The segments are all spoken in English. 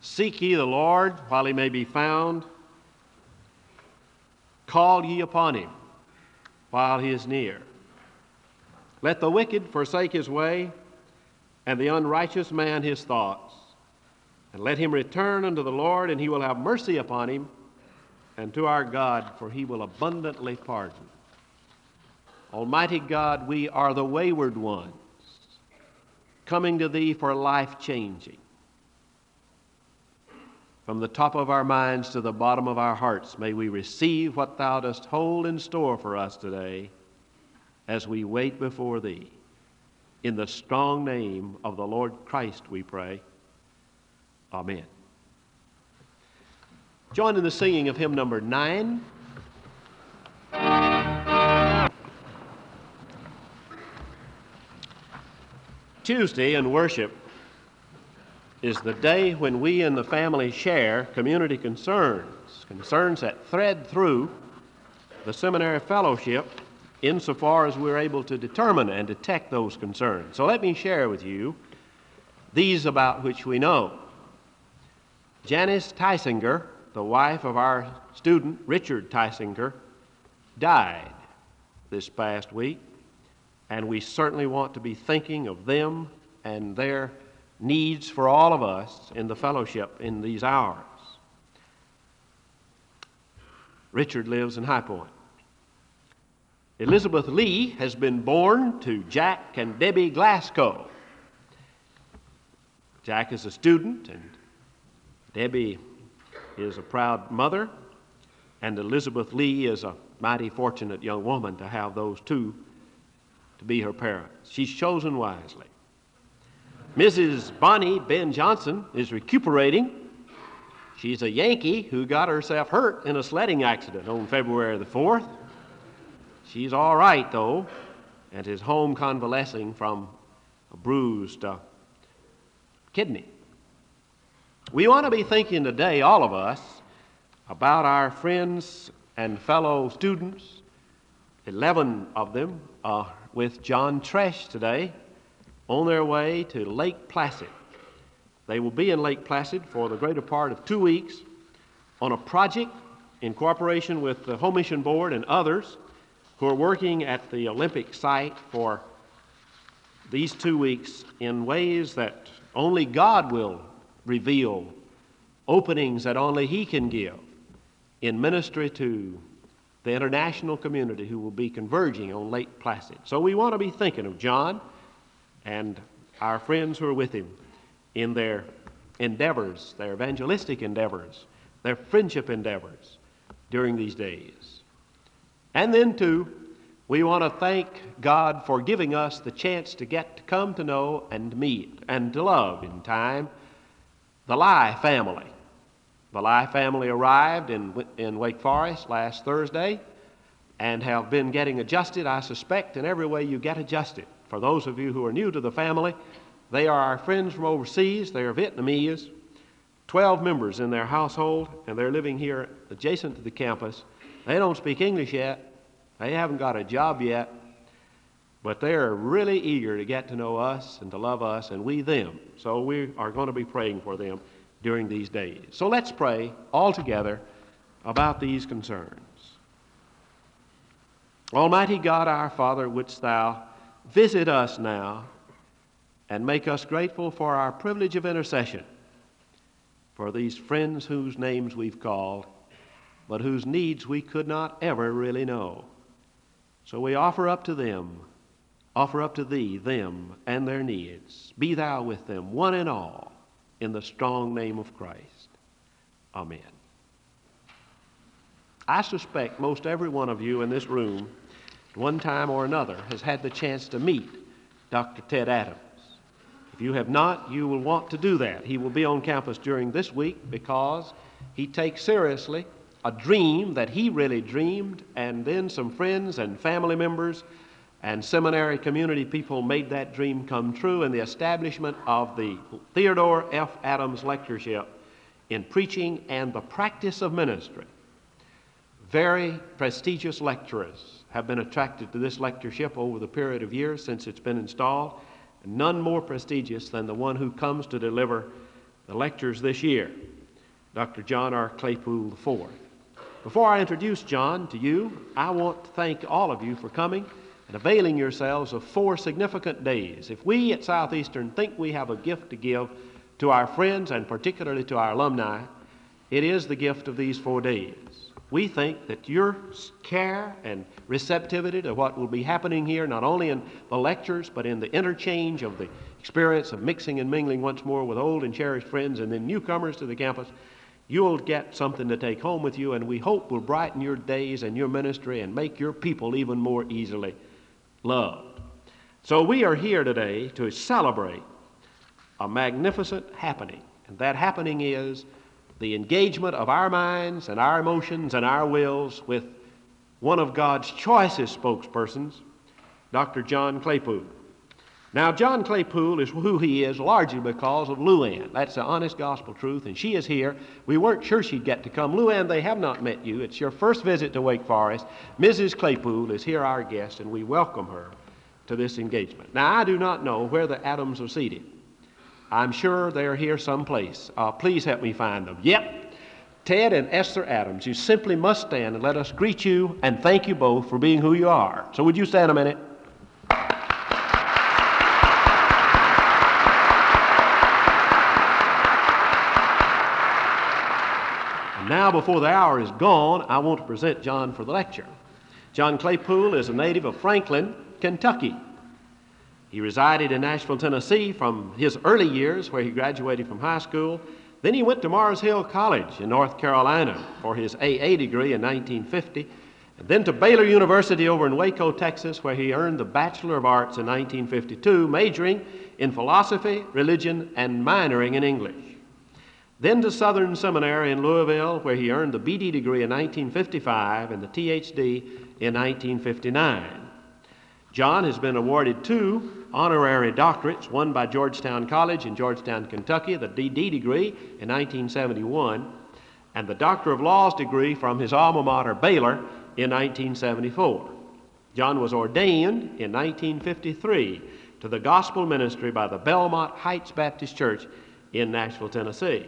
Seek ye the Lord while he may be found. Call ye upon him while he is near. Let the wicked forsake his way, and the unrighteous man his thoughts. And let him return unto the Lord, and he will have mercy upon him, and to our God, for he will abundantly pardon. Almighty God, we are the wayward ones, coming to thee for life changing. From the top of our minds to the bottom of our hearts, may we receive what thou dost hold in store for us today as we wait before thee. In the strong name of the Lord Christ we pray. Amen. Join in the singing of hymn number 9. Tuesday in worship is the day when we in the family share community concerns that thread through the seminary fellowship insofar as we're able to determine and detect those concerns. So let me share with you these about which we know. Janice Tysinger, the wife of our student Richard Tysinger, died this past week, and we certainly want to be thinking of them and their needs for all of us in the fellowship in these hours. Richard lives in High Point. Elizabeth Lee has been born to Jack and Debbie Glasgow. Jack is a student, and Debbie is a proud mother, and Elizabeth Lee is a mighty fortunate young woman to have those two to be her parents. She's chosen wisely. Mrs. Bonnie Ben Johnson is recuperating. She's a Yankee who got herself hurt in a sledding accident on February the 4th. She's all right, though, and is home convalescing from a bruised kidney. We want to be thinking today, all of us, about our friends and fellow students. 11 of them are with John Tresh today on their way to Lake Placid. They will be in Lake Placid for the greater part of 2 weeks on a project in cooperation with the Home Mission Board and others who are working at the Olympic site for these 2 weeks in ways that only God will reveal, openings that only He can give in ministry to the international community who will be converging on Lake Placid. So we want to be thinking of John and our friends who are with him in their endeavors, their evangelistic endeavors, their friendship endeavors during these days. And then, too, we want to thank God for giving us the chance to get to come to know and meet and to love in time the Lai family. The Lai family arrived in Wake Forest last Thursday and have been getting adjusted, I suspect, in every way you get adjusted. For those of you who are new to the family, they are our friends from overseas. They are Vietnamese, 12 members in their household, and they're living here adjacent to the campus. They don't speak English yet. They haven't got a job yet, but they're really eager to get to know us and to love us, and we them. So we are going to be praying for them during these days. So let's pray all together about these concerns. Almighty God, our Father, wouldst thou visit us now and make us grateful for our privilege of intercession for these friends whose names we've called, but whose needs we could not ever really know. So we offer up to thee, them and their needs. Be thou with them, one and all, in the strong name of Christ. Amen. I suspect most every one of you in this room, at one time or another, has had the chance to meet Dr. Ted Adams. If you have not, you will want to do that. He will be on campus during this week because he takes seriously a dream that he really dreamed, and then some friends and family members and seminary community people made that dream come true in the establishment of the Theodore F. Adams Lectureship in Preaching and the Practice of Ministry. Very prestigious lecturers have been attracted to this lectureship over the period of years since it's been installed. None more prestigious than the one who comes to deliver the lectures this year, Dr. John R. Claypool IV. Before I introduce John to you, I want to thank all of you for coming and availing yourselves of 4 significant days. If we at Southeastern think we have a gift to give to our friends and particularly to our alumni, it is the gift of these 4 days. We think that your care and receptivity to what will be happening here, not only in the lectures, but in the interchange of the experience of mixing and mingling once more with old and cherished friends and then newcomers to the campus, you'll get something to take home with you, and we hope will brighten your days and your ministry and make your people even more easily loved. So we are here today to celebrate a magnificent happening, and that happening is the engagement of our minds and our emotions and our wills with one of God's choicest spokespersons, Dr. John Claypool. Now, John Claypool is who he is largely because of Lou Ann. That's the honest gospel truth, and she is here. We weren't sure she'd get to come. Lou Ann, they have not met you. It's your first visit to Wake Forest. Mrs. Claypool is here, our guest, and we welcome her to this engagement. Now, I do not know where the Adams are seated. I'm sure they're here someplace. Please help me find them. Yep, Ted and Esther Adams. You simply must stand and let us greet you and thank you both for being who you are. So would you stand a minute? And now, before the hour is gone, I want to present John for the lecture. John Claypool is a native of Franklin, Kentucky. He resided in Nashville, Tennessee from his early years, where he graduated from high school. Then he went to Mars Hill College in North Carolina for his AA degree in 1950, and then to Baylor University over in Waco, Texas, where he earned the Bachelor of Arts in 1952, majoring in philosophy, religion, and minoring in English. Then to Southern Seminary in Louisville, where he earned the BD degree in 1955 and the THD in 1959. John has been awarded 2 honorary doctorates, one by Georgetown College in Georgetown, Kentucky, the DD degree in 1971, and the Doctor of Laws degree from his alma mater, Baylor, in 1974. John was ordained in 1953 to the gospel ministry by the Belmont Heights Baptist Church in Nashville, Tennessee.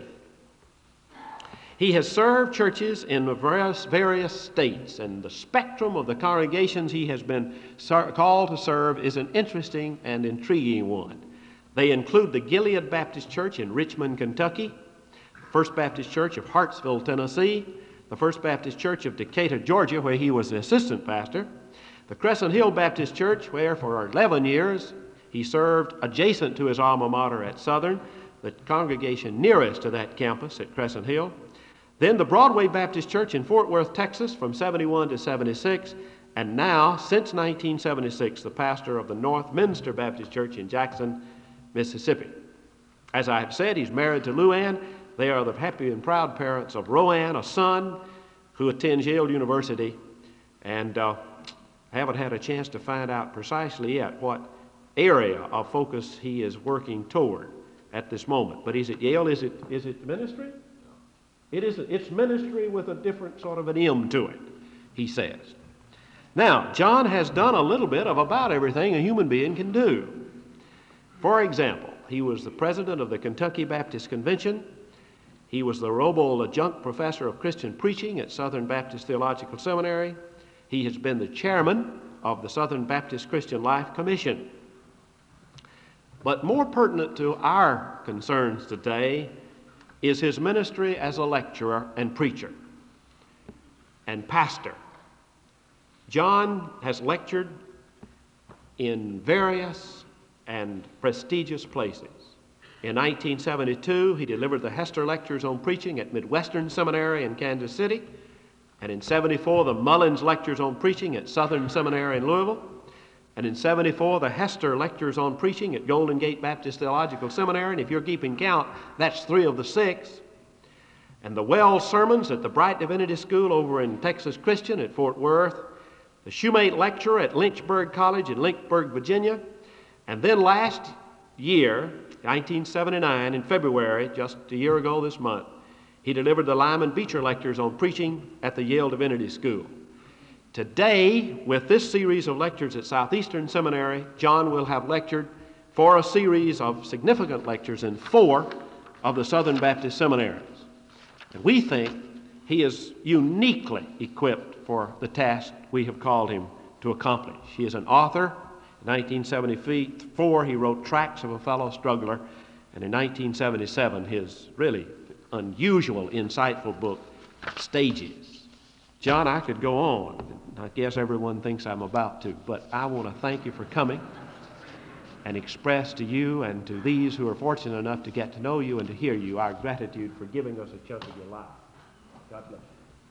He has served churches in various states, and the spectrum of the congregations he has been called to serve is an interesting and intriguing one. They include the Gilead Baptist Church in Richmond, Kentucky, First Baptist Church of Hartsville, Tennessee, the First Baptist Church of Decatur, Georgia, where he was the assistant pastor, the Crescent Hill Baptist Church, where for 11 years he served adjacent to his alma mater at Southern, the congregation nearest to that campus at Crescent Hill. Then the Broadway Baptist Church in Fort Worth, Texas, from 71 to 76, and now, since 1976, the pastor of the North Minster Baptist Church in Jackson, Mississippi. As I have said, he's married to Lou Ann. They are the happy and proud parents of Roanne, a son who attends Yale University, and I haven't had a chance to find out precisely yet what area of focus he is working toward at this moment. But he's at Yale. Is it ministry? It's ministry with a different sort of an M to it, he says. Now, John has done a little bit of about everything a human being can do. For example, he was the president of the Kentucky Baptist Convention. He was the Robo Adjunct Professor of Christian Preaching at Southern Baptist Theological Seminary. He has been the chairman of the Southern Baptist Christian Life Commission. But more pertinent to our concerns today is his ministry as a lecturer and preacher and pastor. John has lectured in various and prestigious places. In 1972, he delivered the Hester Lectures on Preaching at Midwestern Seminary in Kansas City, and in 74, the Mullins Lectures on Preaching at Southern Seminary in Louisville, and in 74, the Hester Lectures on Preaching at Golden Gate Baptist Theological Seminary, and if you're keeping count, that's 3 of the 6. And the Wells Sermons at the Bright Divinity School over in Texas Christian at Fort Worth, the Shoemate Lecture at Lynchburg College in Lynchburg, Virginia, and then last year, 1979, in February, just a year ago this month, he delivered the Lyman Beecher Lectures on Preaching at the Yale Divinity School. Today, with this series of lectures at Southeastern Seminary, John will have lectured for a series of significant lectures in 4 of the Southern Baptist seminaries. And we think he is uniquely equipped for the task we have called him to accomplish. He is an author. In 1974, he wrote Tracts of a Fellow Struggler, and in 1977, his really unusual, insightful book, Stages. John, I could go on. I guess everyone thinks I'm about to, but I want to thank you for coming and express to you and to these who are fortunate enough to get to know you and to hear you our gratitude for giving us a chunk of your life. God bless you.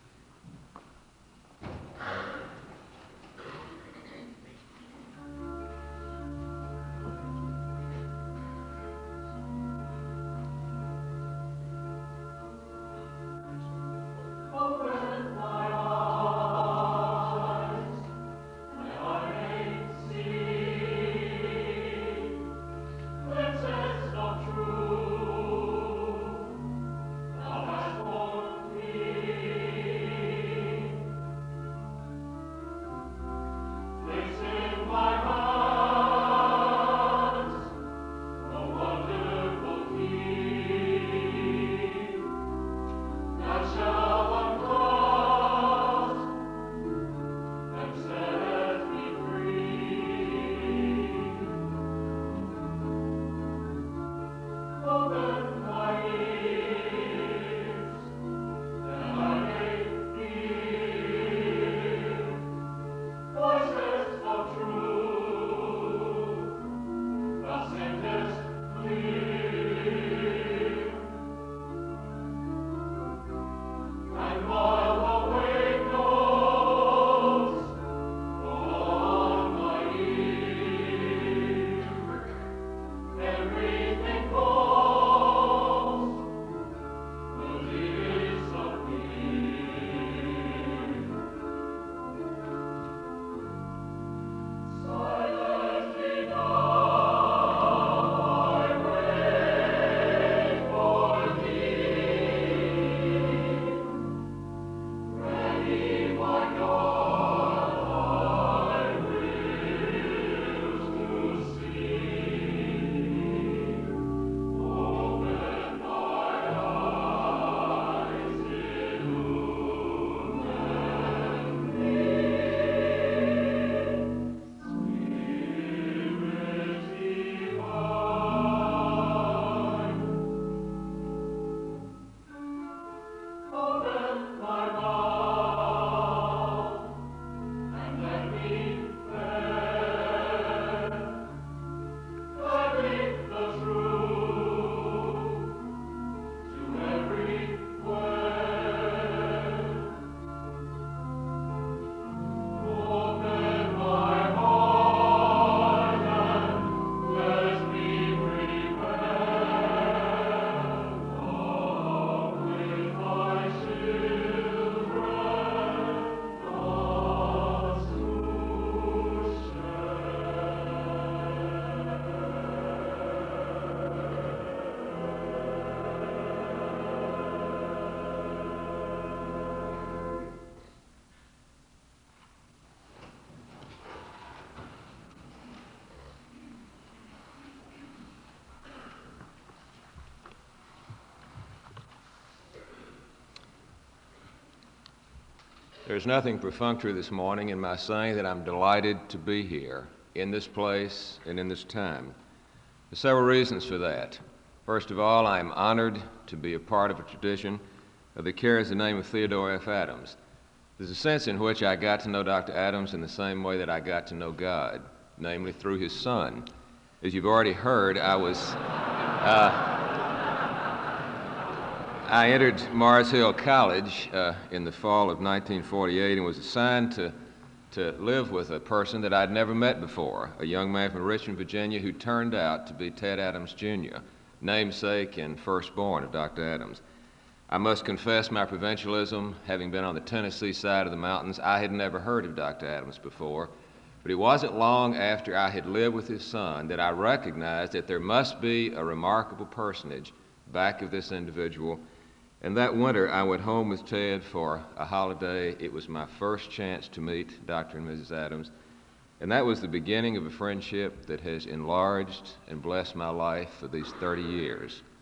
There's nothing perfunctory this morning in my saying that I'm delighted to be here in this place and in this time. There's several reasons for that. First of all, I'm honored to be a part of a tradition that carries the name of Theodore F. Adams. There's a sense in which I got to know Dr. Adams in the same way that I got to know God, namely through his son. As you've already heard, I entered Mars Hill College in the fall of 1948 and was assigned to live with a person that I'd never met before, a young man from Richmond, Virginia, who turned out to be Ted Adams, Jr., namesake and firstborn of Dr. Adams. I must confess my provincialism, having been on the Tennessee side of the mountains. I had never heard of Dr. Adams before, but it wasn't long after I had lived with his son that I recognized that there must be a remarkable personage back of this individual. And that winter, I went home with Ted for a holiday. It was my first chance to meet Dr. and Mrs. Adams, and that was the beginning of a friendship that has enlarged and blessed my life for these 30 years.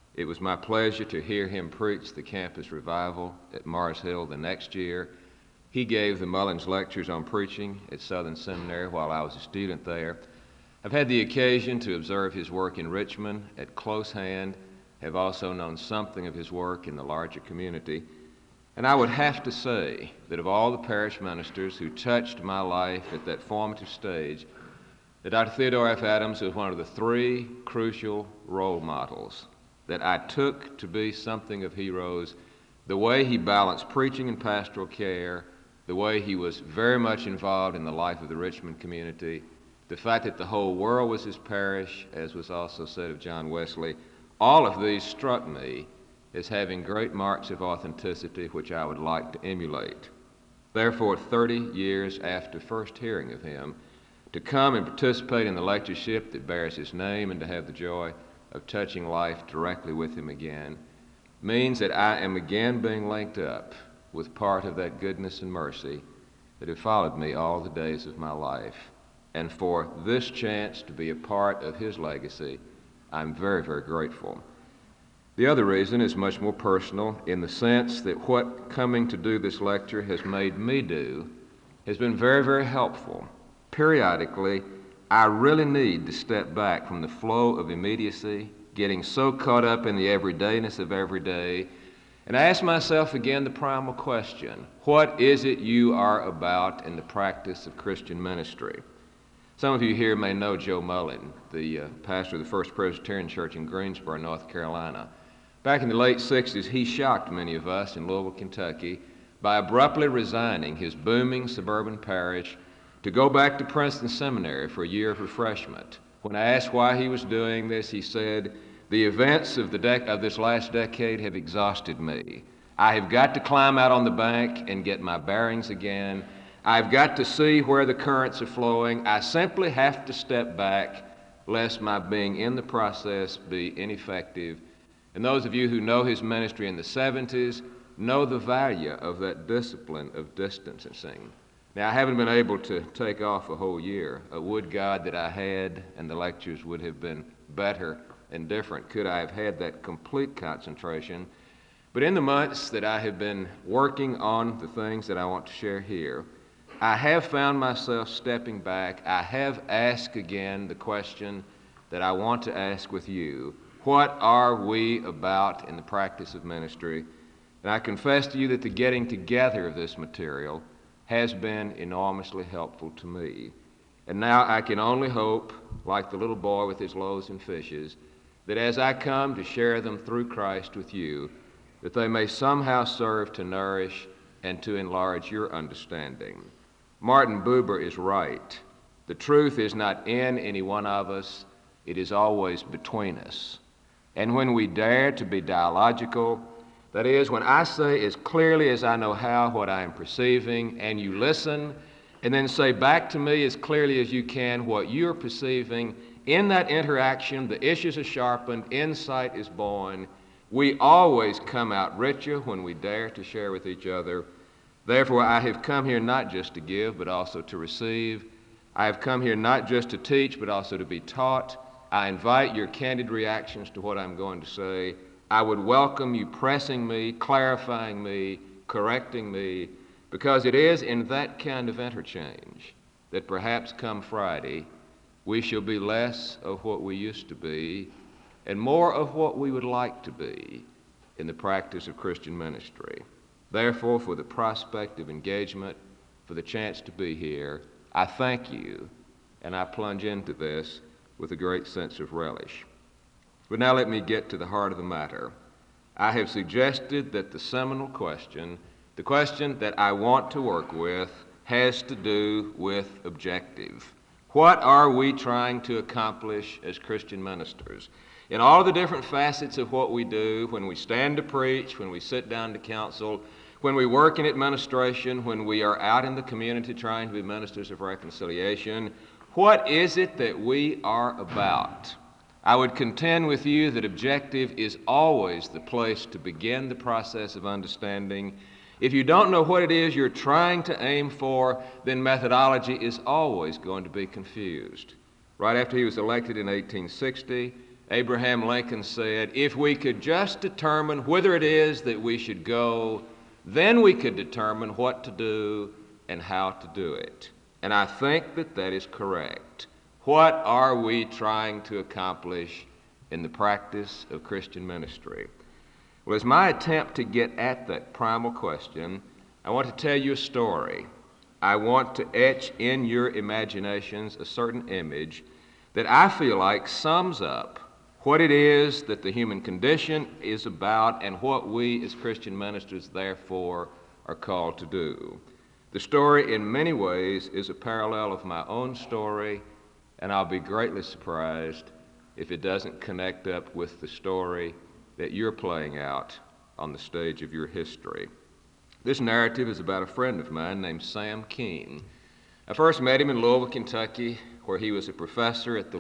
It was my pleasure to hear him preach the campus revival at Mars Hill the next year. He gave the Mullins Lectures on Preaching at Southern Seminary while I was a student there. I've had the occasion to observe his work in Richmond at close hand, have also known something of his work in the larger community. And I would have to say that of all the parish ministers who touched my life at that formative stage, that Dr. Theodore F. Adams was one of the three crucial role models that I took to be something of heroes. The way he balanced preaching and pastoral care, the way he was very much involved in the life of the Richmond community, the fact that the whole world was his parish, as was also said of John Wesley, all of these struck me as having great marks of authenticity which I would like to emulate. Therefore, 30 years after first hearing of him, to come and participate in the lectureship that bears his name and to have the joy of touching life directly with him again means that I am again being linked up with part of that goodness and mercy that have followed me all the days of my life. And for this chance to be a part of his legacy, I'm very, very grateful. The other reason is much more personal in the sense that what coming to do this lecture has made me do has been very, very helpful. Periodically, I really need to step back from the flow of immediacy, getting so caught up in the everydayness of every day, and I ask myself again the primal question: what is it you are about in the practice of Christian ministry? Some of you here may know Joe Mullen, the pastor of the First Presbyterian Church in Greensboro, North Carolina. Back in the late 60s, he shocked many of us in Louisville, Kentucky by abruptly resigning his booming suburban parish to go back to Princeton Seminary for a year of refreshment. When I asked why he was doing this, he said, "The events of this last decade have exhausted me. I have got to climb out on the bank and get my bearings again. I've got to see where the currents are flowing. I simply have to step back lest my being in the process be ineffective." And those of you who know his ministry in the 70s know the value of that discipline of distancing. Now, I haven't been able to take off a whole year. Would God that I had, and the lectures would have been better and different. Could I have had that complete concentration? But in the months that I have been working on the things that I want to share here, I have found myself stepping back. I have asked again the question that I want to ask with you: what are we about in the practice of ministry? And I confess to you that the getting together of this material has been enormously helpful to me. And now I can only hope, like the little boy with his loaves and fishes, that as I come to share them through Christ with you, that they may somehow serve to nourish and to enlarge your understanding. Martin Buber is right. The truth is not in any one of us, it is always between us. And when we dare to be dialogical, that is, when I say as clearly as I know how what I am perceiving, and you listen, and then say back to me as clearly as you can what you're perceiving, in that interaction, the issues are sharpened, insight is born. We always come out richer when we dare to share with each other. Therefore, I have come here not just to give, but also to receive. I have come here not just to teach, but also to be taught. I invite your candid reactions to what I'm going to say. I would welcome you pressing me, clarifying me, correcting me, because it is in that kind of interchange that perhaps come Friday, we shall be less of what we used to be and more of what we would like to be in the practice of Christian ministry. Therefore, for the prospect of engagement, for the chance to be here, I thank you, and I plunge into this with a great sense of relish. But now let me get to the heart of the matter. I have suggested that the seminal question, the question that I want to work with, has to do with objective. What are we trying to accomplish as Christian ministers? In all the different facets of what we do, when we stand to preach, when we sit down to counsel, when we work in administration, when we are out in the community trying to be ministers of reconciliation, what is it that we are about? I would contend with you that objective is always the place to begin the process of understanding. If you don't know what it is you're trying to aim for, then methodology is always going to be confused. Right after he was elected in 1860, Abraham Lincoln said, if we could just determine whither it is that we should go, then we could determine what to do and how to do it. And I think that that is correct. What are we trying to accomplish in the practice of Christian ministry? Well, as my attempt to get at that primal question, I want to tell you a story. I want to etch in your imaginations a certain image that I feel like sums up what it is that the human condition is about and what we as Christian ministers therefore are called to do. The story in many ways is a parallel of my own story, and I'll be greatly surprised if it doesn't connect up with the story that you're playing out on the stage of your history. This narrative is about a friend of mine named Sam Keene. I first met him in Louisville, Kentucky, where he was a professor at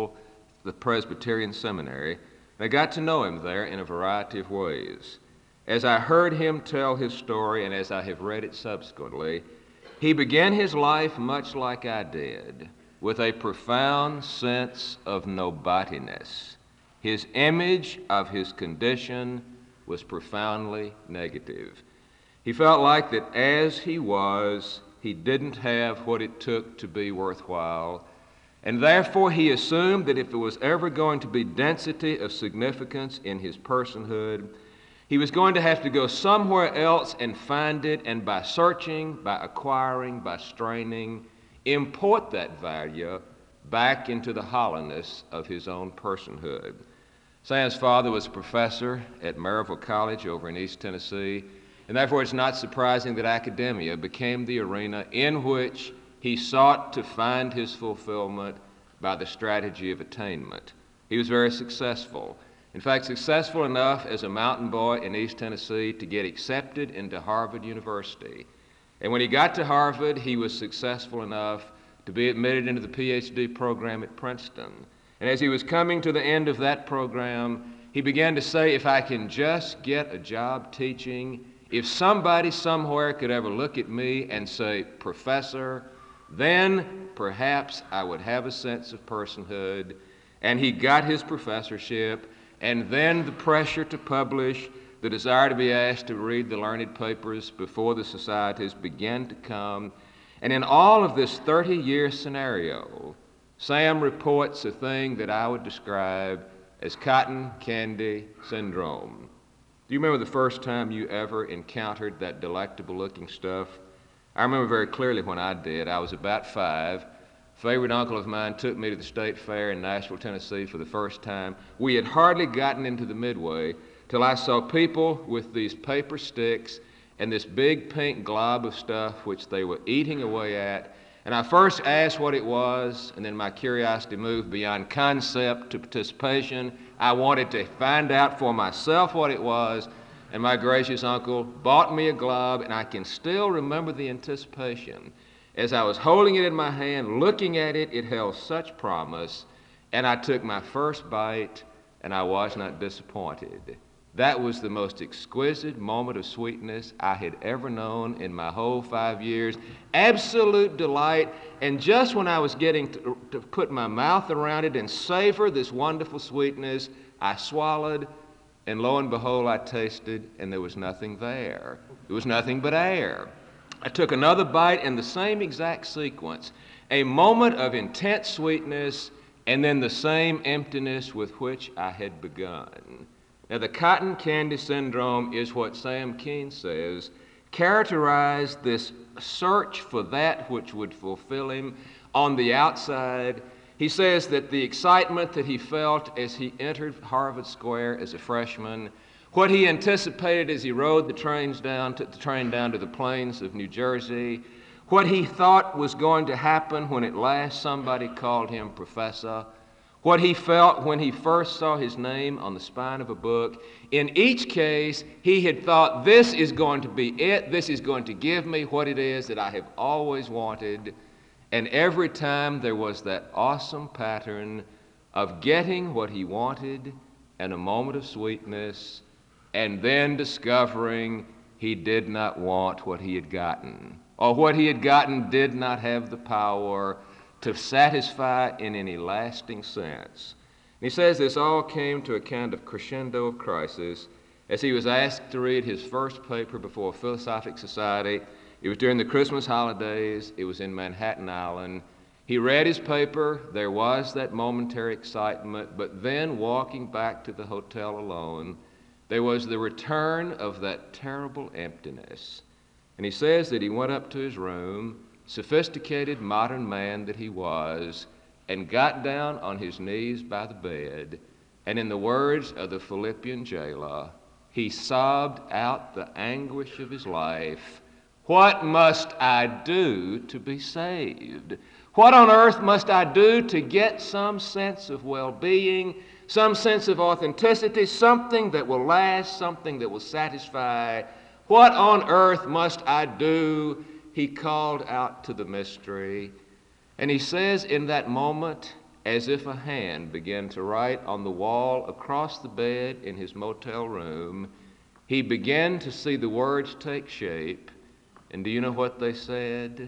the Presbyterian Seminary, and I got to know him there in a variety of ways. As I heard him tell his story, and as I have read it subsequently, he began his life much like I did, with a profound sense of nobodiness. His image of his condition was profoundly negative. He felt like that as he was, he didn't have what it took to be worthwhile, and therefore he assumed that if there was ever going to be density of significance in his personhood, he was going to have to go somewhere else and find it, and by searching, by acquiring, by straining, import that value back into the hollowness of his own personhood. Sam's father was a professor at Maryville College over in East Tennessee, and therefore it's not surprising that academia became the arena in which he sought to find his fulfillment by the strategy of attainment. He was very successful. In fact, successful enough as a mountain boy in East Tennessee to get accepted into Harvard University. And when he got to Harvard, he was successful enough to be admitted into the PhD program at Princeton. And as he was coming to the end of that program, he began to say, if I can just get a job teaching, if somebody somewhere could ever look at me and say, Professor, then perhaps I would have a sense of personhood. And he got his professorship, and then the pressure to publish, the desire to be asked to read the learned papers before the societies began to come. And in all of this 30-year scenario, Sam reports a thing that I would describe as cotton candy syndrome. Do you remember the first time you ever encountered that delectable-looking stuff? I remember very clearly when I did. I was about 5. A favorite uncle of mine took me to the state fair in Nashville, Tennessee for the first time. We had hardly gotten into the midway till I saw people with these paper sticks and this big pink glob of stuff which they were eating away at. And I first asked what it was, and then my curiosity moved beyond concept to participation. I wanted to find out for myself what it was, and my gracious uncle bought me a glob, and I can still remember the anticipation. As I was holding it in my hand, looking at it, it held such promise, and I took my first bite, and I was not disappointed. That was the most exquisite moment of sweetness I had ever known in my whole 5 years. Absolute delight, and just when I was getting to put my mouth around it and savor this wonderful sweetness, I swallowed, and lo and behold, I tasted, and there was nothing there. It was nothing but air. I took another bite in the same exact sequence, a moment of intense sweetness, and then the same emptiness with which I had begun. Now, the cotton candy syndrome is what Sam Keene says characterized this search for that which would fulfill him on the outside. He says that the excitement that he felt as he entered Harvard Square as a freshman, what he anticipated as he rode the train down to the plains of New Jersey, what he thought was going to happen when at last somebody called him professor, what he felt when he first saw his name on the spine of a book. In each case, he had thought, this is going to be it. This is going to give me what it is that I have always wanted. And every time there was that awesome pattern of getting what he wanted and a moment of sweetness, and then discovering he did not want what he had gotten, or what he had gotten did not have the power to satisfy in any lasting sense. he says this all came to a kind of crescendo of crisis as he was asked to read his first paper before a philosophic society. It was during the Christmas holidays. It was in Manhattan Island. He read his paper. There was that momentary excitement, but then walking back to the hotel alone, there was the return of that terrible emptiness. And he says that he went up to his room, sophisticated modern man that he was, and got down on his knees by the bed, and in the words of the Philippian jailer, he sobbed out the anguish of his life. What must I do to be saved? What on earth must I do to get some sense of well-being, some sense of authenticity, something that will last, something that will satisfy? What on earth must I do? He called out to the mystery. And he says in that moment, as if a hand began to write on the wall across the bed in his motel room, he began to see the words take shape. And do you know what they said?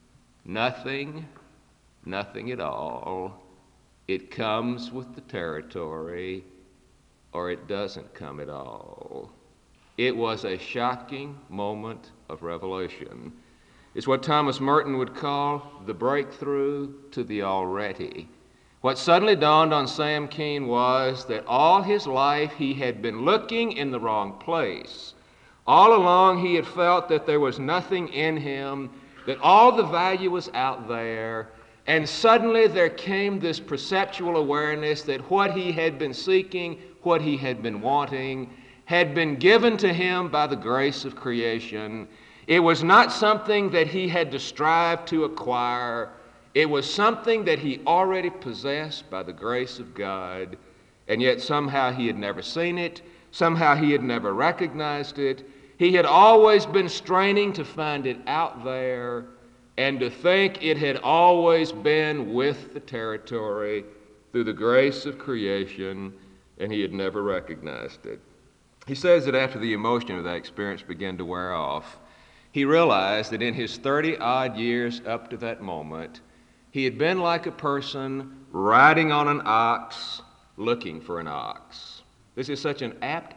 Nothing, nothing at all. It comes with the territory, or it doesn't come at all. It was a shocking moment of revelation. It's what Thomas Merton would call the breakthrough to the already. What suddenly dawned on Sam Keene was that all his life he had been looking in the wrong place. All along he had felt that there was nothing in him, that all the value was out there, and suddenly there came this perceptual awareness that what he had been seeking, what he had been wanting, had been given to him by the grace of creation. It was not something that he had to strive to acquire. It was something that he already possessed by the grace of God, and yet somehow he had never seen it. Somehow he had never recognized it. He had always been straining to find it out there and to think it had always been with the territory through the grace of creation, and he had never recognized it. He says that after the emotion of that experience began to wear off, he realized that in his 30-odd years up to that moment, he had been like a person riding on an ox, looking for an ox. This is such an apt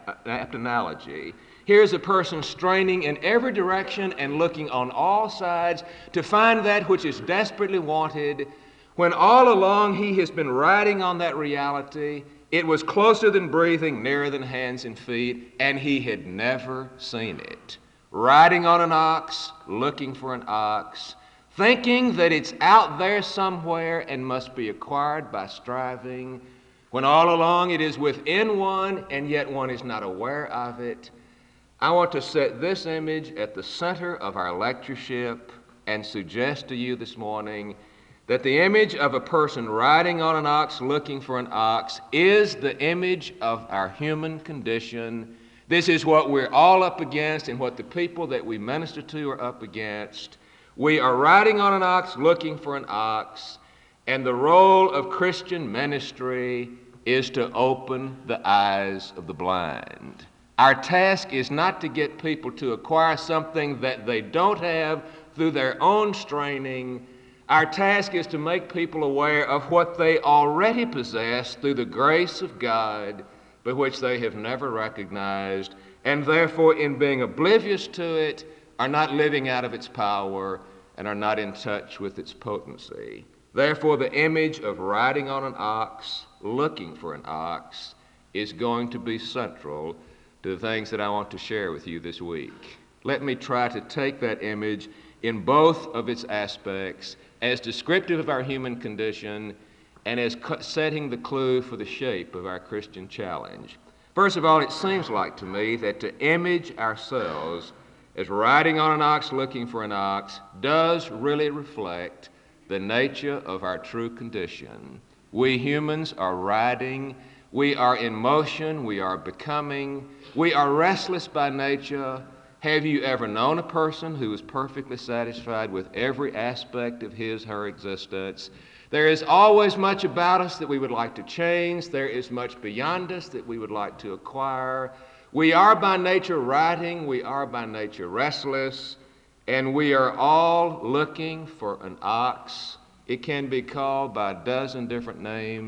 analogy. Here's a person straining in every direction and looking on all sides to find that which is desperately wanted, when all along he has been riding on that reality. It was closer than breathing, nearer than hands and feet, and he had never seen it. Riding on an ox, looking for an ox, thinking that it's out there somewhere and must be acquired by striving, when all along it is within one and yet one is not aware of it. I want to set this image at the center of our lectureship and suggest to you this morning that the image of a person riding on an ox, looking for an ox, is the image of our human condition. This is what we're all up against and what the people that we minister to are up against. We are riding on an ox, looking for an ox, and the role of Christian ministry is to open the eyes of the blind. Our task is not to get people to acquire something that they don't have through their own straining. Our task is to make people aware of what they already possess through the grace of God, but which they have never recognized, and therefore in being oblivious to it are not living out of its power and are not in touch with its potency. Therefore the image of riding on an ox, looking for an ox, is going to be central to the things that I want to share with you this week. Let me try to take that image in both of its aspects as descriptive of our human condition and as setting the clue for the shape of our Christian challenge. First of all, it seems like to me that to image ourselves as riding on an ox, looking for an ox, does really reflect the nature of our true condition. We humans are riding, we are in motion, we are becoming, we are restless by nature. Have you ever known a person who is perfectly satisfied with every aspect of his, her existence? There is always much about us that we would like to change. There is much beyond us that we would like to acquire. We are by nature riding, we are by nature restless, and we are all looking for an ox. It can be called by a dozen different names.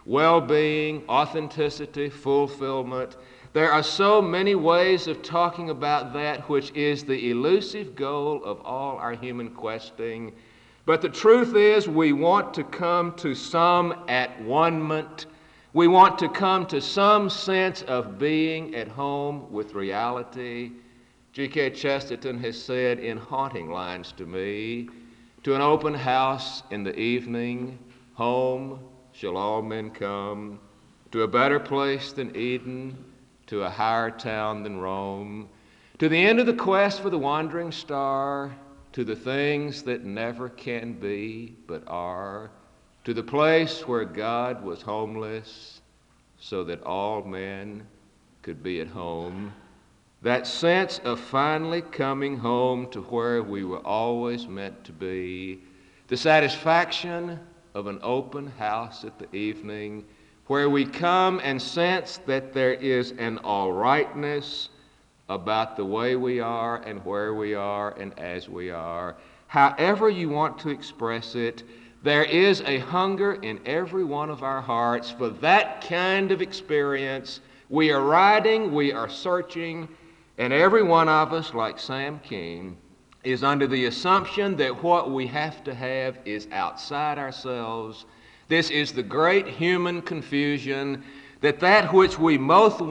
well-being, authenticity, fulfillment. There are so many ways of talking about that which is the elusive goal of all our human questing. But the truth is, we want to come to some at-one-ment. We want to come to some sense of being at home with reality. G.K. Chesterton has said in haunting lines to me, "To an open house in the evening, home shall all men come, to a better place than Eden, to a higher town than Rome, to the end of the quest for the wandering star, to the things that never can be but are, to the place where God was homeless so that all men could be at home." That sense of finally coming home to where we were always meant to be, the satisfaction of an open house at the evening, where we come and sense that there is an all rightness about the way we are and where we are and as we are. However you want to express it, there is a hunger in every one of our hearts for that kind of experience. We are riding, we are searching, and every one of us, like Sam King, is under the assumption that what we have to have is outside ourselves. This is the great human confusion, that which we most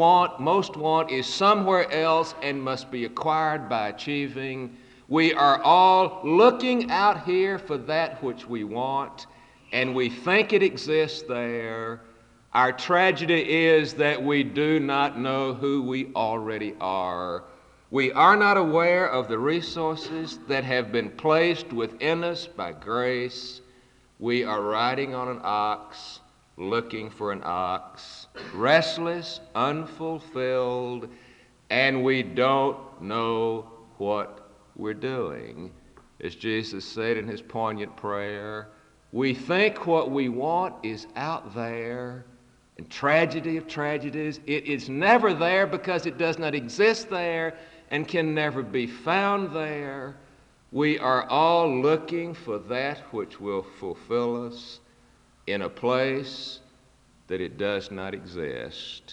want is somewhere else and must be acquired by achieving. We are all looking out here for that which we want, and we think it exists there. Our tragedy is that we do not know who we already are. We are not aware of the resources that have been placed within us by grace. We are riding on an ox, looking for an ox, restless, unfulfilled, and we don't know what we're doing. As Jesus said in his poignant prayer, we think what we want is out there. And tragedy of tragedies, it is never there because it does not exist there and can never be found there. We are all looking for that which will fulfill us in a place that it does not exist.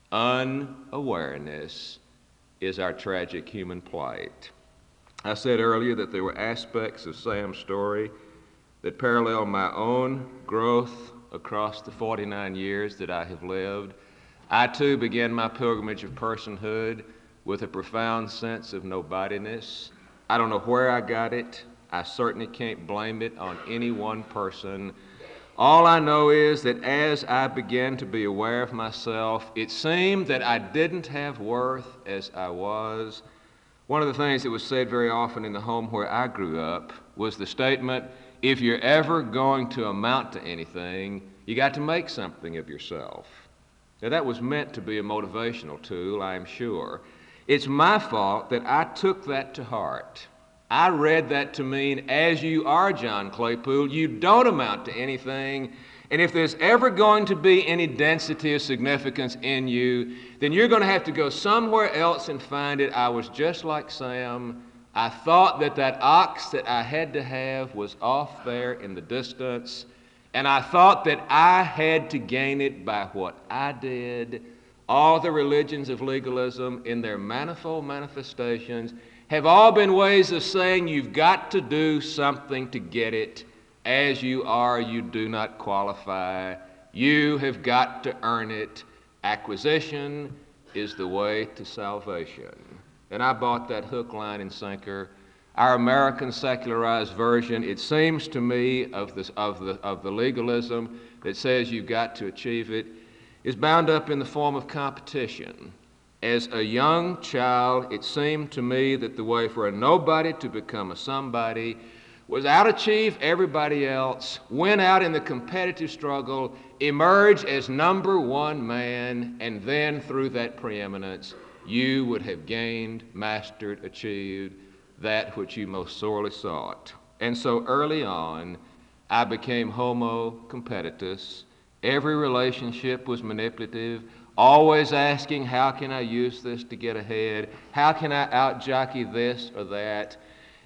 Unawareness is our tragic human plight. I said earlier that there were aspects of Sam's story that parallel my own growth across the 49 years that I have lived. I too began my pilgrimage of personhood with a profound sense of nobodiness. I don't know where I got it. I certainly can't blame it on any one person. All I know is that as I began to be aware of myself, it seemed that I didn't have worth as I was. One of the things that was said very often in the home where I grew up was the statement, if you're ever going to amount to anything, you got to make something of yourself. Now that was meant to be a motivational tool, I am sure. It's my fault that I took that to heart. I read that to mean, as you are, John Claypool, you don't amount to anything, and if there's ever going to be any density of significance in you, then you're going to have to go somewhere else and find it. I was just like Sam. I thought that ox that I had to have was off there in the distance, and I thought that I had to gain it by what I did. All the religions of legalism in their manifold manifestations have all been ways of saying you've got to do something to get it. As you are, you do not qualify. You have got to earn it. Acquisition is the way to salvation. And I bought that hook, line, and sinker. Our American secularized version, it seems to me, of the legalism that says you've got to achieve it, is bound up in the form of competition. As a young child, it seemed to me that the way for a nobody to become a somebody was out-achieve everybody else, win out in the competitive struggle, emerge as number one man, and then through that preeminence, you would have gained, mastered, achieved that which you most sorely sought. And so early on, I became homo competitus. Every relationship was manipulative, always asking, how can I use this to get ahead? How can I out-jockey this or that?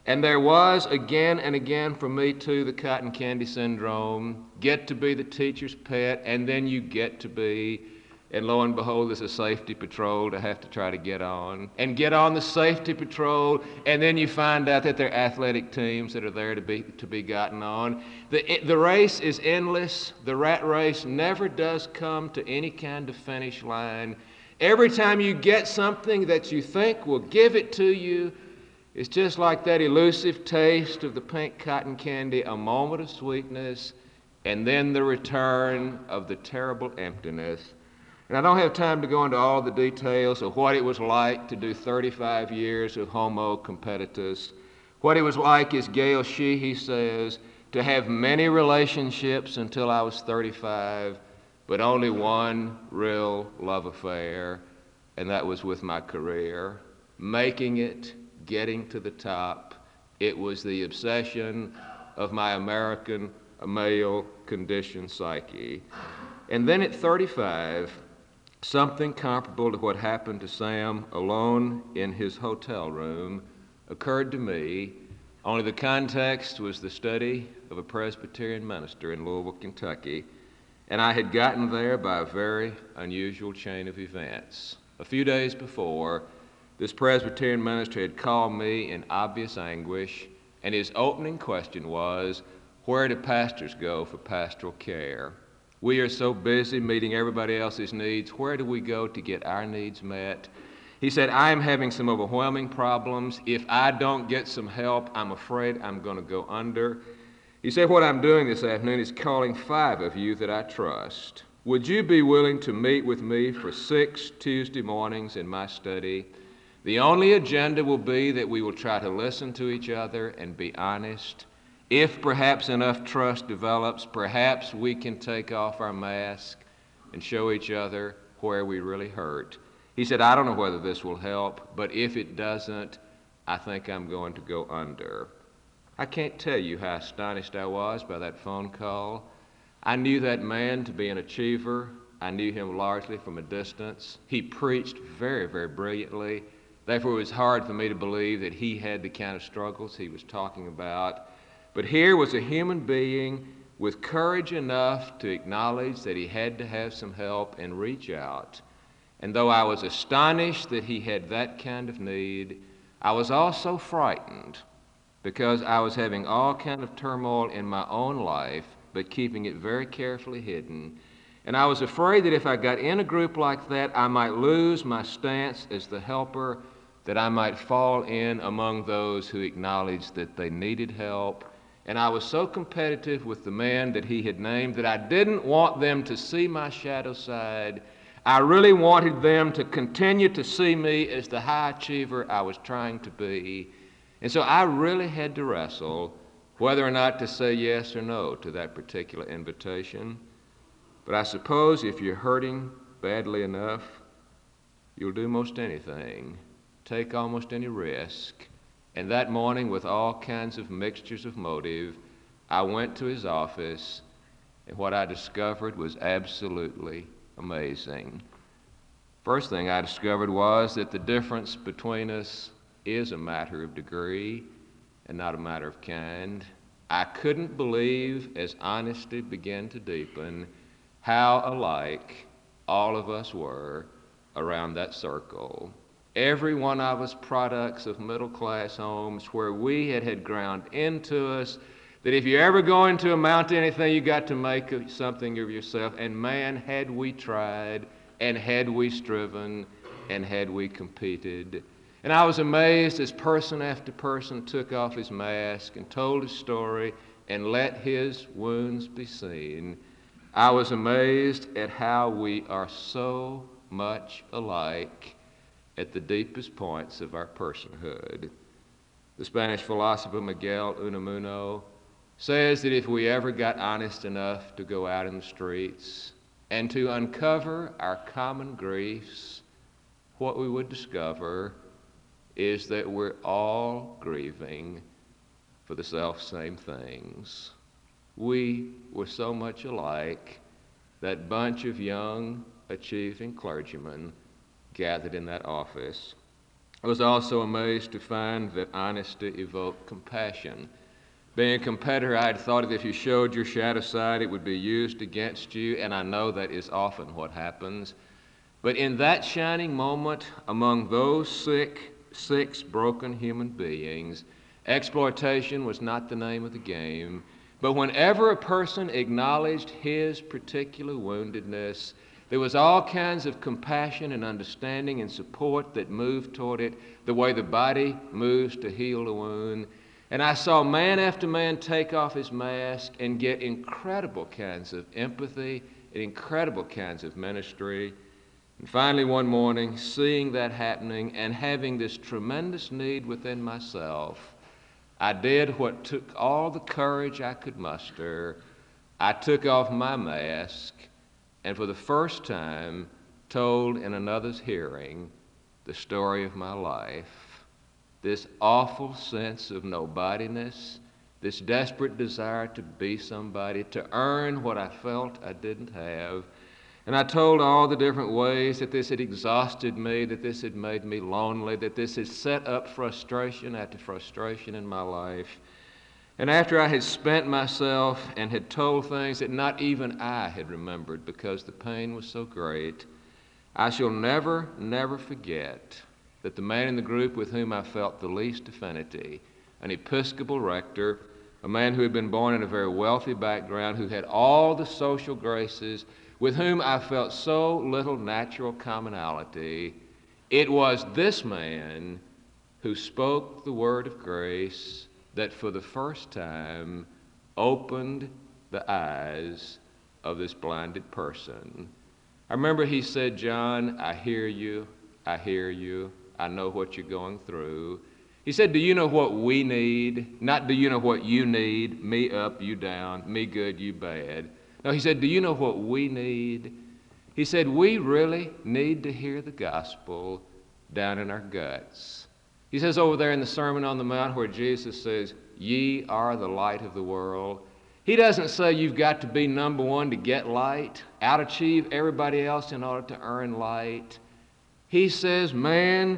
And there was again and again for me too the cotton candy syndrome. Get to be the teacher's pet, and then you get to be, and lo and behold, there's a safety patrol to have to try to get on. And get on the safety patrol, and then you find out that there are athletic teams that are there to be gotten on. The race is endless. The rat race never does come to any kind of finish line. Every time you get something that you think will give it to you, it's just like that elusive taste of the pink cotton candy, a moment of sweetness, and then the return of the terrible emptiness. And I don't have time to go into all the details of what it was like to do 35 years of Homo competitus. What it was like, as Gail Sheehy says, to have many relationships until I was 35, but only one real love affair, and that was with my career. Making it, getting to the top, it was the obsession of my American male conditioned psyche. And then at 35, something comparable to what happened to Sam alone in his hotel room occurred to me, only the context was the study of a Presbyterian minister in Louisville, Kentucky, and I had gotten there by a very unusual chain of events. A few days before, this Presbyterian minister had called me in obvious anguish, and his opening question was, where do pastors go for pastoral care? We are so busy meeting everybody else's needs. Where do we go to get our needs met? He said, I am having some overwhelming problems. If I don't get some help, I'm afraid I'm going to go under. He said, what I'm doing this afternoon is calling 5 of you that I trust. Would you be willing to meet with me for 6 Tuesday mornings in my study? The only agenda will be that we will try to listen to each other and be honest. If perhaps enough trust develops, perhaps we can take off our mask and show each other where we really hurt. He said, I don't know whether this will help, but if it doesn't, I think I'm going to go under. I can't tell you how astonished I was by that phone call. I knew that man to be an achiever. I knew him largely from a distance. He preached very, very brilliantly. Therefore, it was hard for me to believe that he had the kind of struggles he was talking about. But here was a human being with courage enough to acknowledge that he had to have some help and reach out. And though I was astonished that he had that kind of need, I was also frightened because I was having all kind of turmoil in my own life, but keeping it very carefully hidden. And I was afraid that if I got in a group like that, I might lose my stance as the helper, that I might fall in among those who acknowledged that they needed help. And I was so competitive with the man that he had named that I didn't want them to see my shadow side. I really wanted them to continue to see me as the high achiever I was trying to be. And so I really had to wrestle whether or not to say yes or no to that particular invitation. But I suppose if you're hurting badly enough, you'll do most anything, take almost any risk. And that morning, with all kinds of mixtures of motive, I went to his office, and what I discovered was absolutely amazing. First thing I discovered was that the difference between us is a matter of degree and not a matter of kind. I couldn't believe, as honesty began to deepen, how alike all of us were around that circle. Every one of us products of middle-class homes where we had ground into us that if you're ever going to amount to anything, you got to make something of yourself. And man, had we tried, and had we striven, and had we competed. And I was amazed as person after person took off his mask and told his story and let his wounds be seen. I was amazed at how we are so much alike at the deepest points of our personhood. The Spanish philosopher Miguel Unamuno says that if we ever got honest enough to go out in the streets and to uncover our common griefs, what we would discover is that we're all grieving for the self-same things. We were so much alike, that bunch of young, achieving clergymen gathered in that office. I was also amazed to find that honesty evoked compassion. Being a competitor, I had thought that if you showed your shadow side, it would be used against you, and I know that is often what happens. But in that shining moment, among those six broken human beings, exploitation was not the name of the game. But whenever a person acknowledged his particular woundedness, there was all kinds of compassion and understanding and support that moved toward it, the way the body moves to heal a wound. And I saw man after man take off his mask and get incredible kinds of empathy and incredible kinds of ministry. And finally, one morning, seeing that happening and having this tremendous need within myself, I did what took all the courage I could muster. I took off my mask and for the first time told in another's hearing the story of my life. This awful sense of nobodiness, this desperate desire to be somebody, to earn what I felt I didn't have. And I told all the different ways that this had exhausted me, that this had made me lonely, that this had set up frustration after frustration in my life. And after I had spent myself and had told things that not even I had remembered because the pain was so great, I shall never, never forget that the man in the group with whom I felt the least affinity, an Episcopal rector, a man who had been born in a very wealthy background, who had all the social graces, with whom I felt so little natural commonality, it was this man who spoke the word of grace that for the first time opened the eyes of this blinded person. I remember he said, "John, I hear you, I hear you, I know what you're going through." He said, "Do you know what we need? Not do you know what you need, me up, you down, me good, you bad. No," he said, "Do you know what we need?" He said, "We really need to hear the gospel down in our guts." He says over there in the Sermon on the Mount where Jesus says, "Ye are the light of the world," he doesn't say you've got to be number one to get light, out-achieve everybody else in order to earn light. He says, man,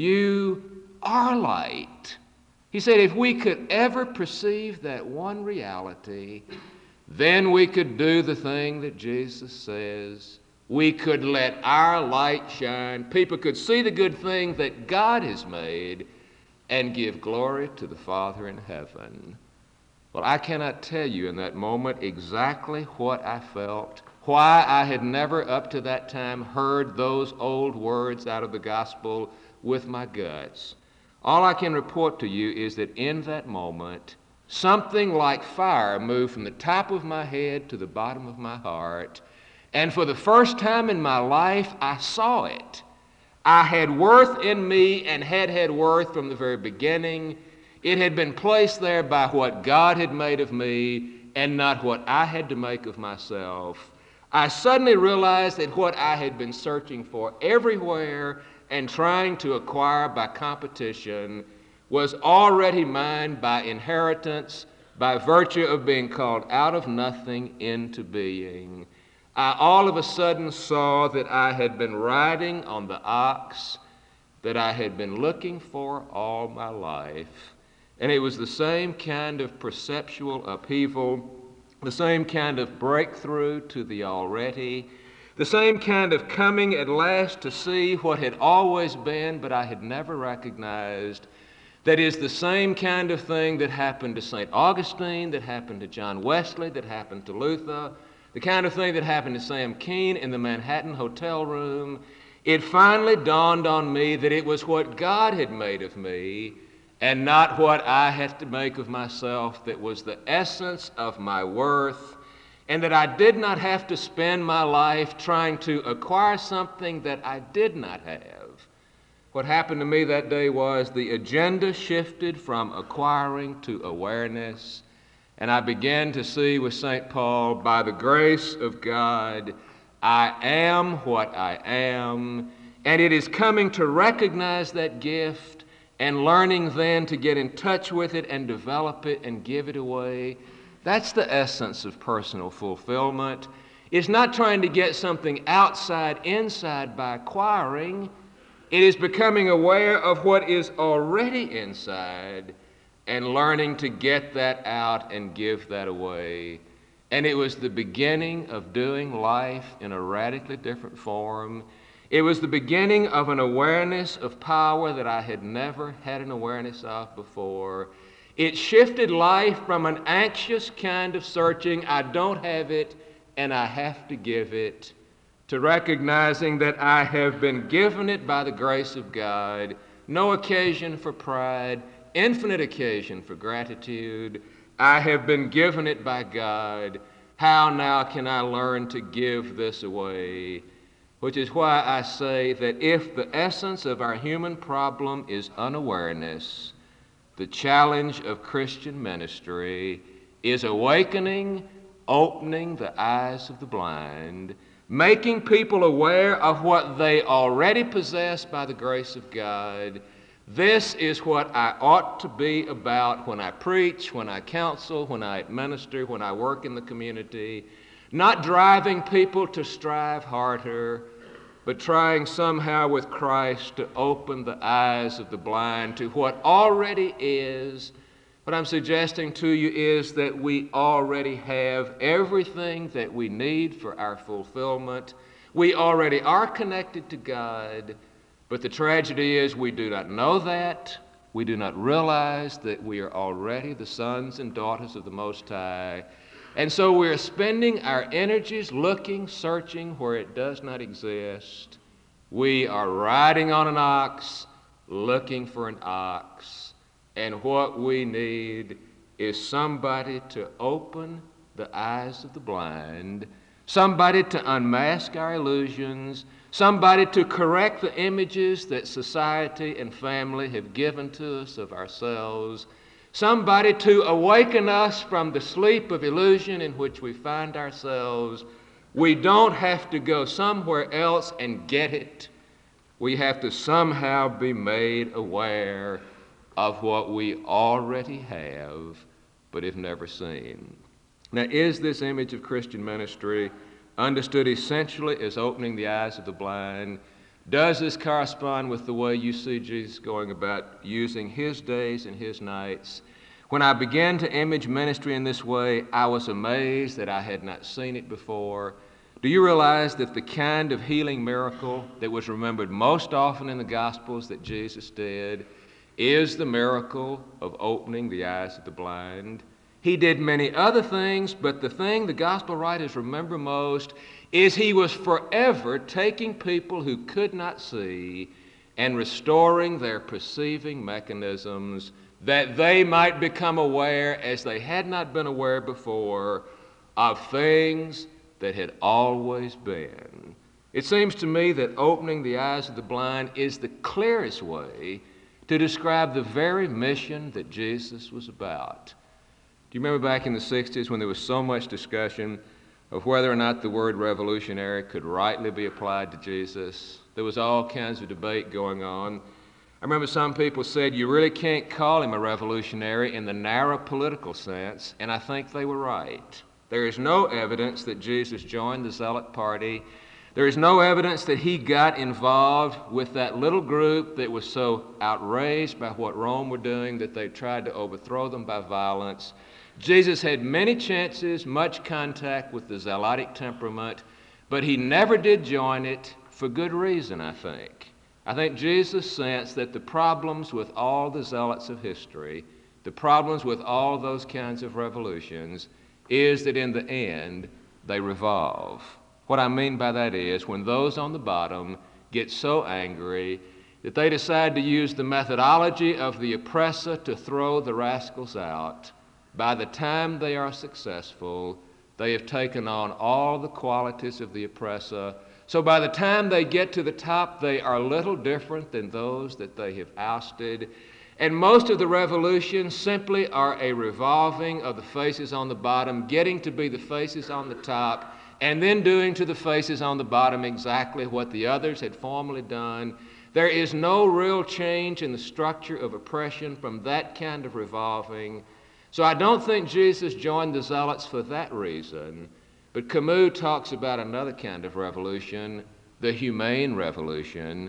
you are light. He said if we could ever perceive that one reality, then we could do the thing that Jesus says. We could let our light shine. People could see the good thing that God has made and give glory to the Father in heaven. Well, I cannot tell you in that moment exactly what I felt, why I had never up to that time heard those old words out of the gospel with my guts. All I can report to you is that in that moment, something like fire moved from the top of my head to the bottom of my heart, and for the first time in my life, I saw it. I had worth in me and had worth from the very beginning. It had been placed there by what God had made of me and not what I had to make of myself. I suddenly realized that what I had been searching for everywhere and trying to acquire by competition was already mine by inheritance, by virtue of being called out of nothing into being. I all of a sudden saw that I had been riding on the ox that I had been looking for all my life. And it was the same kind of perceptual upheaval, the same kind of breakthrough to the already, the same kind of coming at last to see what had always been but I had never recognized. That is the same kind of thing that happened to St. Augustine, that happened to John Wesley, that happened to Luther, the kind of thing that happened to Sam Keene in the Manhattan hotel room. It finally dawned on me that it was what God had made of me and not what I had to make of myself that was the essence of my worth, and that I did not have to spend my life trying to acquire something that I did not have. What happened to me that day was the agenda shifted from acquiring to awareness, and I began to see with St. Paul, by the grace of God, I am what I am, and it is coming to recognize that gift and learning then to get in touch with it and develop it and give it away. That's the essence of personal fulfillment. It's not trying to get something outside inside by acquiring. It is becoming aware of what is already inside and learning to get that out and give that away. And it was the beginning of doing life in a radically different form. It was the beginning of an awareness of power that I had never had an awareness of before. It shifted life from an anxious kind of searching, I don't have it and I have to give it, to recognizing that I have been given it by the grace of God, no occasion for pride, infinite occasion for gratitude. I have been given it by God. How now can I learn to give this away? Which is why I say that if the essence of our human problem is unawareness, the challenge of Christian ministry is awakening, opening the eyes of the blind, making people aware of what they already possess by the grace of God. This is what I ought to be about when I preach, when I counsel, when I administer, when I work in the community. Not driving people to strive harder, but trying somehow with Christ to open the eyes of the blind to what already is. What I'm suggesting to you is that we already have everything that we need for our fulfillment. We already are connected to God, but the tragedy is we do not know that. We do not realize that we are already the sons and daughters of the Most High. And so we're spending our energies looking, searching where it does not exist. We are riding on an ox, looking for an ox. And what we need is somebody to open the eyes of the blind, somebody to unmask our illusions, somebody to correct the images that society and family have given to us of ourselves, somebody to awaken us from the sleep of illusion in which we find ourselves. We don't have to go somewhere else and get it. We have to somehow be made aware of what we already have, but have never seen. Now, is this image of Christian ministry understood essentially as opening the eyes of the blind? Does this correspond with the way you see Jesus going about using his days and his nights? When I began to image ministry in this way, I was amazed that I had not seen it before. Do you realize that the kind of healing miracle that was remembered most often in the Gospels that Jesus did is the miracle of opening the eyes of the blind? He did many other things, but the thing the gospel writers remember most is he was forever taking people who could not see and restoring their perceiving mechanisms that they might become aware, as they had not been aware before, of things that had always been. It seems to me that opening the eyes of the blind is the clearest way to describe the very mission that Jesus was about. Do you remember back in the 60s when there was so much discussion of whether or not the word revolutionary could rightly be applied to Jesus? There was all kinds of debate going on. I remember some people said you really can't call him a revolutionary in the narrow political sense, and I think they were right. There is no evidence that Jesus joined the Zealot Party. There is no evidence that he got involved with that little group that was so outraged by what Rome were doing that they tried to overthrow them by violence. Jesus had many chances, much contact with the Zealotic temperament, but he never did join it for good reason, I think. I think Jesus sensed that the problems with all the zealots of history, the problems with all those kinds of revolutions, is that in the end, they revolve. What I mean by that is when those on the bottom get so angry that they decide to use the methodology of the oppressor to throw the rascals out, by the time they are successful, they have taken on all the qualities of the oppressor. So by the time they get to the top, they are little different than those that they have ousted. And most of the revolutions simply are a revolving of the faces on the bottom, getting to be the faces on the top, and then doing to the faces on the bottom exactly what the others had formerly done. There is no real change in the structure of oppression from that kind of revolving. So I don't think Jesus joined the Zealots for that reason, but Camus talks about another kind of revolution, the humane revolution,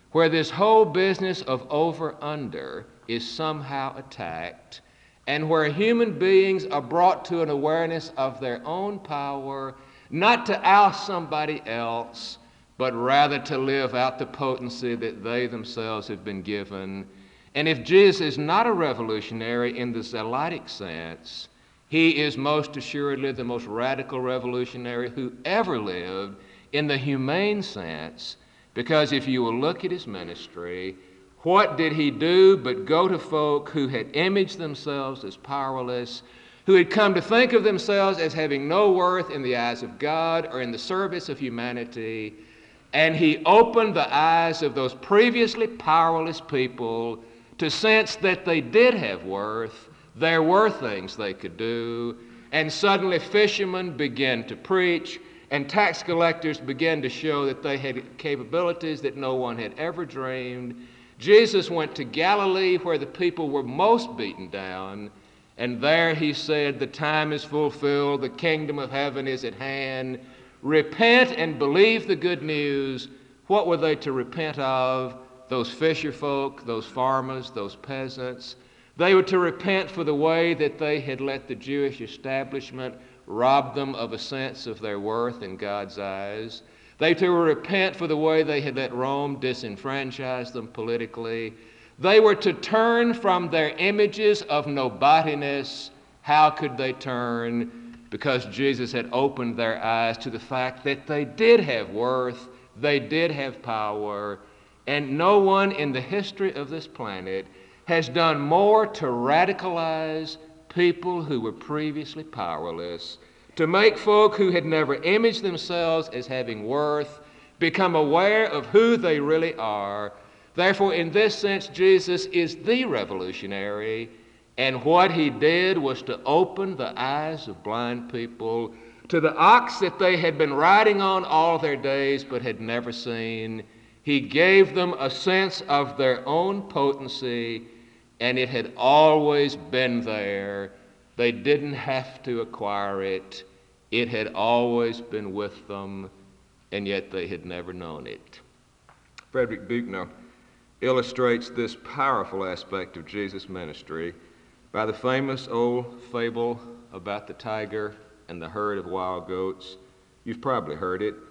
where this whole business of over-under is somehow attacked, and where human beings are brought to an awareness of their own power, not to oust somebody else, but rather to live out the potency that they themselves have been given. And if Jesus is not a revolutionary in the zealotic sense, he is most assuredly the most radical revolutionary who ever lived in the humane sense, because if you will look at his ministry, what did he do but go to folk who had imaged themselves as powerless, who had come to think of themselves as having no worth in the eyes of God or in the service of humanity, and he opened the eyes of those previously powerless people to sense that they did have worth, there were things they could do, and suddenly fishermen began to preach, and tax collectors began to show that they had capabilities that no one had ever dreamed. Jesus went to Galilee where the people were most beaten down, and there he said, "The time is fulfilled, the kingdom of heaven is at hand. Repent and believe the good news." What were they to repent of? Those fisher folk, those farmers, those peasants. They were to repent for the way that they had let the Jewish establishment rob them of a sense of their worth in God's eyes. They were to repent for the way they had let Rome disenfranchise them politically. They were to turn from their images of nobodiness. How could they turn? Because Jesus had opened their eyes to the fact that they did have worth, they did have power, and no one in the history of this planet has done more to radicalize people who were previously powerless, to make folk who had never imaged themselves as having worth become aware of who they really are. Therefore, in this sense, Jesus is the revolutionary, and what he did was to open the eyes of blind people to the ox that they had been riding on all their days but had never seen. He gave them a sense of their own potency, and it had always been there. They didn't have to acquire it. It had always been with them, and yet they had never known it. Frederick Buechner illustrates this powerful aspect of Jesus' ministry by the famous old fable about the tiger and the herd of wild goats. You've probably heard it.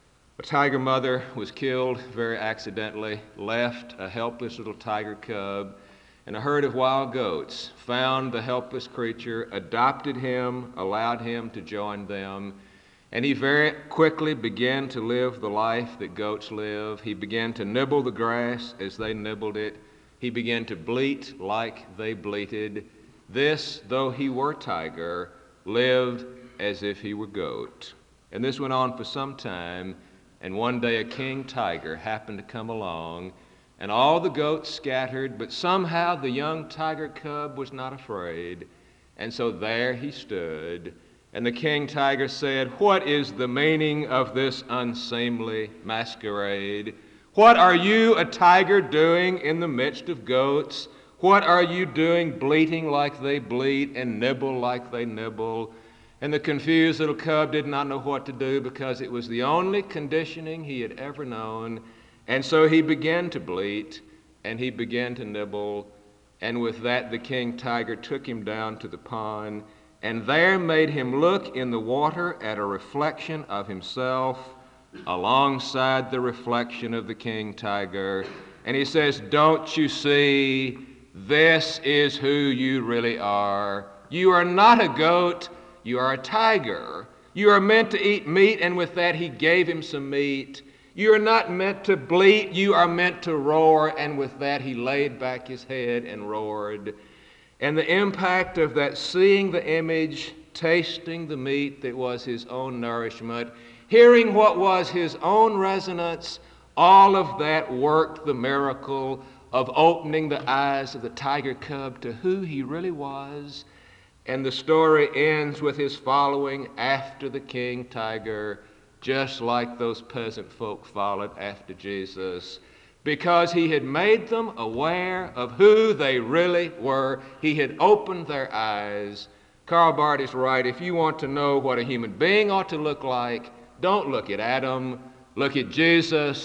A tiger mother was killed very accidentally, left a helpless little tiger cub, and a herd of wild goats found the helpless creature, adopted him, allowed him to join them, and he very quickly began to live the life that goats live. He began to nibble the grass as they nibbled it. He began to bleat like they bleated. This, though he were tiger, lived as if he were goat. And this went on for some time, and one day a king tiger happened to come along, and all the goats scattered, but somehow the young tiger cub was not afraid. And so there he stood, and the king tiger said, "What is the meaning of this unseemly masquerade? What are you, a tiger, doing in the midst of goats? What are you doing bleating like they bleat and nibble like they nibble?" And the confused little cub did not know what to do because it was the only conditioning he had ever known. And so he began to bleat, and he began to nibble, and with that the king tiger took him down to the pond, and there made him look in the water at a reflection of himself alongside the reflection of the king tiger. And he says, "Don't you see, this is who you really are. You are not a goat, you are a tiger. You are meant to eat meat," and with that he gave him some meat. "You are not meant to bleat, you are meant to roar," and with that he laid back his head and roared. And the impact of that seeing the image, tasting the meat that was his own nourishment, hearing what was his own resonance, all of that worked the miracle of opening the eyes of the tiger cub to who he really was. And the story ends with his following after the king tiger, just like those peasant folk followed after Jesus, because he had made them aware of who they really were. He had opened their eyes. Karl Barth is right. If you want to know what a human being ought to look like, don't look at Adam. Look at Jesus.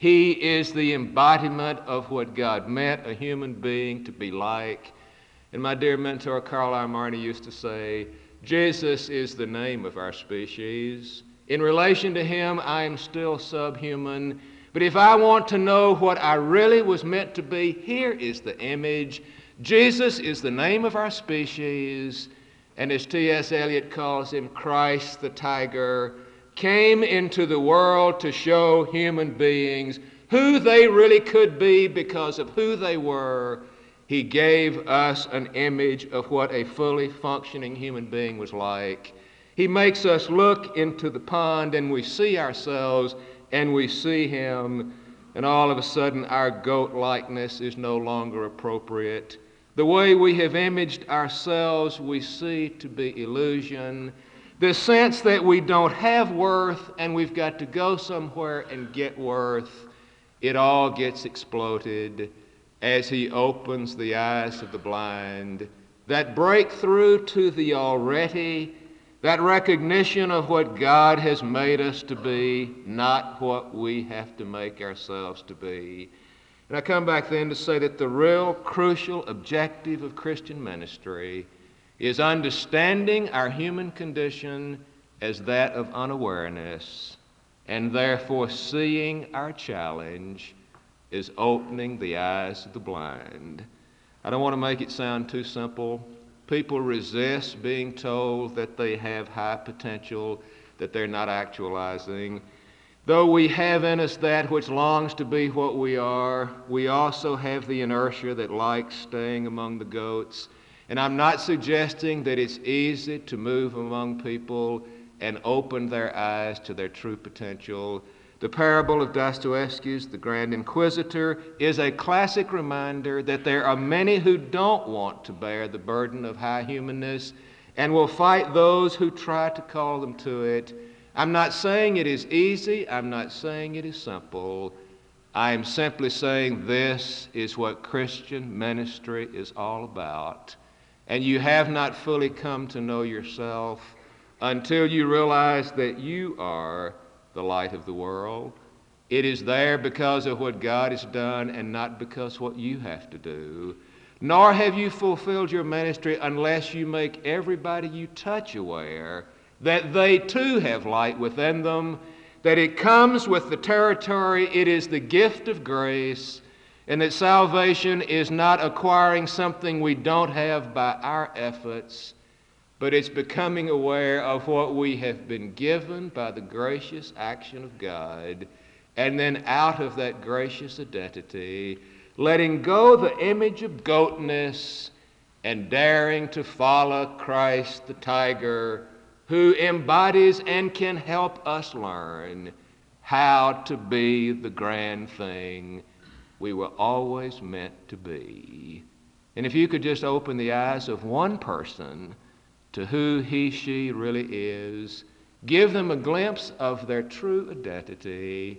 He is the embodiment of what God meant a human being to be like. And my dear mentor, Carl R. Marney, used to say, Jesus is the name of our species. In relation to him, I am still subhuman. But if I want to know what I really was meant to be, here is the image. Jesus is the name of our species. And as T.S. Eliot calls him, Christ the tiger came into the world to show human beings who they really could be because of who they were. He gave us an image of what a fully functioning human being was like. He makes us look into the pond and we see ourselves and we see him, and all of a sudden our goat likeness is no longer appropriate. The way we have imaged ourselves we see to be illusion. The sense that we don't have worth and we've got to go somewhere and get worth, it all gets exploded as he opens the eyes of the blind. That breakthrough to the already, that recognition of what God has made us to be, not what we have to make ourselves to be. And I come back then to say that the real crucial objective of Christian ministry is understanding our human condition as that of unawareness, and therefore seeing our challenge is opening the eyes of the blind. I don't want to make it sound too simple. People resist being told that they have high potential, that they're not actualizing. Though we have in us that which longs to be what we are, we also have the inertia that likes staying among the goats. And I'm not suggesting that it's easy to move among people and open their eyes to their true potential. The parable of Dostoevsky's The Grand Inquisitor is a classic reminder that there are many who don't want to bear the burden of high humanness and will fight those who try to call them to it. I'm not saying it is easy. I'm not saying it is simple. I am simply saying this is what Christian ministry is all about. And you have not fully come to know yourself until you realize that you are the light of the world. It is there because of what God has done and not because what you have to do. Nor have you fulfilled your ministry unless you make everybody you touch aware that they too have light within them, that it comes with the territory, it is the gift of grace, and that salvation is not acquiring something we don't have by our efforts, but it's becoming aware of what we have been given by the gracious action of God, and then out of that gracious identity, letting go the image of goatness and daring to follow Christ the tiger, who embodies and can help us learn how to be the grand thing we were always meant to be. And if you could just open the eyes of one person to who he, she really is, give them a glimpse of their true identity,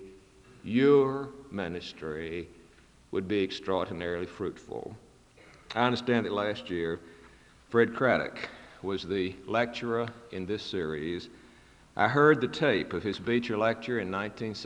your ministry would be extraordinarily fruitful. I understand that last year, Fred Craddock was the lecturer in this series. I heard the tape of his Beecher lecture in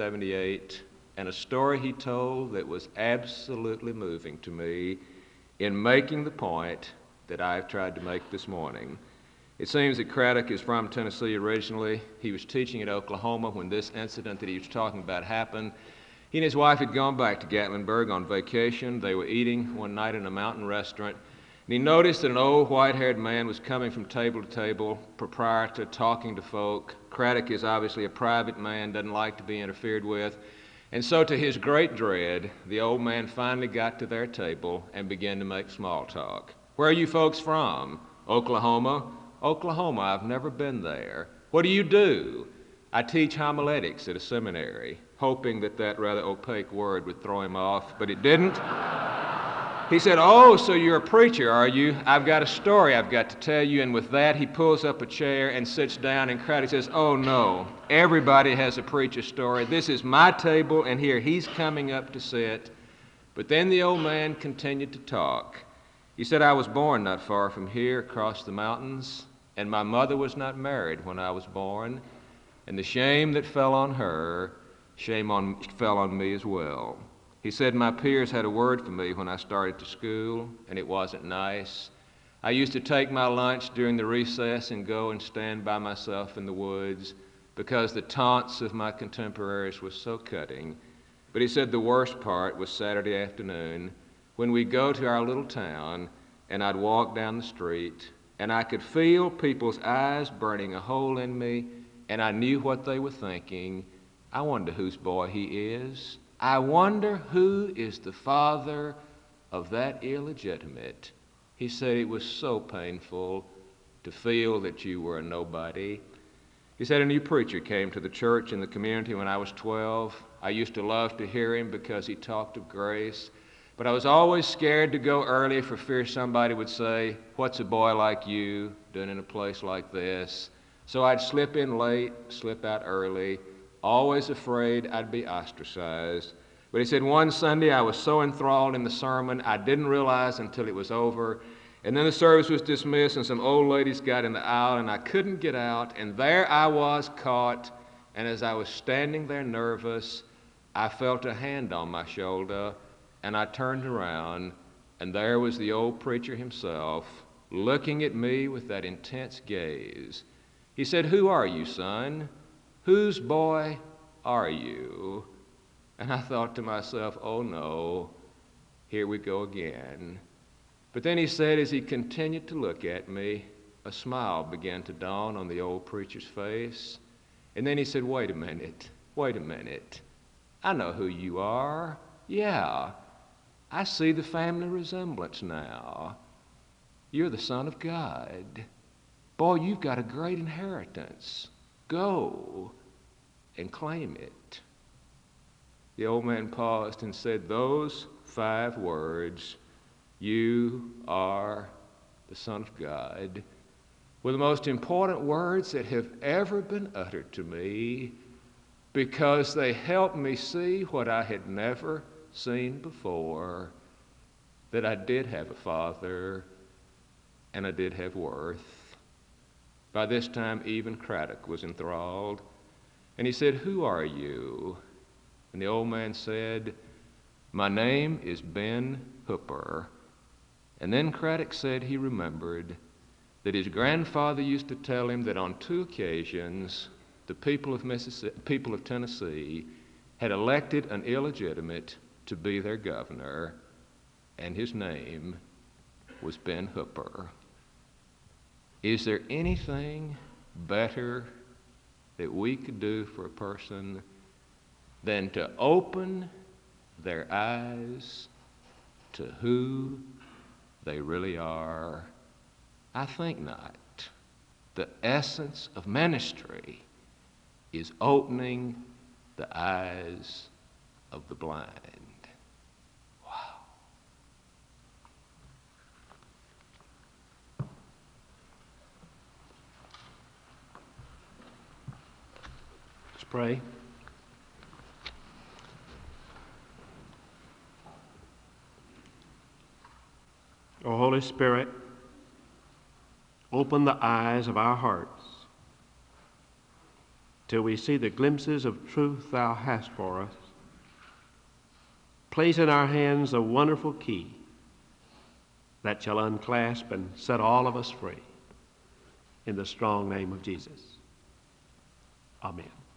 1978 and a story he told that was absolutely moving to me in making the point that I've tried to make this morning. It seems that Craddock is from Tennessee originally. He was teaching at Oklahoma when this incident that he was talking about happened. He and his wife had gone back to Gatlinburg on vacation. They were eating one night in a mountain restaurant, and he noticed that an old white-haired man was coming from table to table, proprietor, talking to folk. Craddock is obviously a private man, doesn't like to be interfered with. And so to his great dread, the old man finally got to their table and began to make small talk. Where are you folks from? Oklahoma. Oklahoma, I've never been there. What do you do? I teach homiletics at a seminary, hoping that that rather opaque word would throw him off, but it didn't. He said, oh, so you're a preacher, are you? I've got a story I've got to tell you. And with that, he pulls up a chair and sits down, and Craddock says, oh, no, everybody has a preacher story. This is my table, and here he's coming up to sit. But then the old man continued to talk. He said, I was born not far from here, across the mountains, and my mother was not married when I was born. And the shame that fell on her, fell on me as well. He said my peers had a word for me when I started to school, and it wasn't nice. I used to take my lunch during the recess and go and stand by myself in the woods because the taunts of my contemporaries were so cutting. But he said the worst part was Saturday afternoon when we'd go to our little town and I'd walk down the street and I could feel people's eyes burning a hole in me, and I knew what they were thinking. I wonder whose boy he is. I wonder who is the father of that illegitimate. He said it was so painful to feel that you were a nobody. He said a new preacher came to the church in the community when I was 12. I used to love to hear him because he talked of grace, but I was always scared to go early for fear somebody would say, "What's a boy like you doing in a place like this?" So I'd slip in late, slip out early, always afraid I'd be ostracized. But he said one Sunday I was so enthralled in the sermon I didn't realize until it was over. And then the service was dismissed and some old ladies got in the aisle and I couldn't get out. And there I was caught. And as I was standing there nervous, I felt a hand on my shoulder and I turned around and there was the old preacher himself looking at me with that intense gaze. He said, "Who are you, son? Whose boy are you?" And I thought to myself, oh no, here we go again. But then he said, as he continued to look at me, a smile began to dawn on the old preacher's face. And then he said, wait a minute. I know who you are. Yeah, I see the family resemblance now. You're the Son of God. Boy, you've got a great inheritance. Go and claim it. The old man paused and said those 5 words, "You are the Son of God," were the most important words that have ever been uttered to me because they helped me see what I had never seen before, that I did have a father and I did have worth. By this time, even Craddock was enthralled. And he said, "Who are you?" And the old man said, "My name is Ben Hooper." And then Craddock said he remembered that his grandfather used to tell him that on 2 occasions the people of Tennessee had elected an illegitimate to be their governor, and his name was Ben Hooper. Is there anything better that we could do for a person than to open their eyes to who they really are? I think not. The essence of ministry is opening the eyes of the blind. Wow. Let's pray. O Holy Spirit, open the eyes of our hearts till we see the glimpses of truth thou hast for us. Place in our hands a wonderful key that shall unclasp and set all of us free. In the strong name of Jesus. Amen.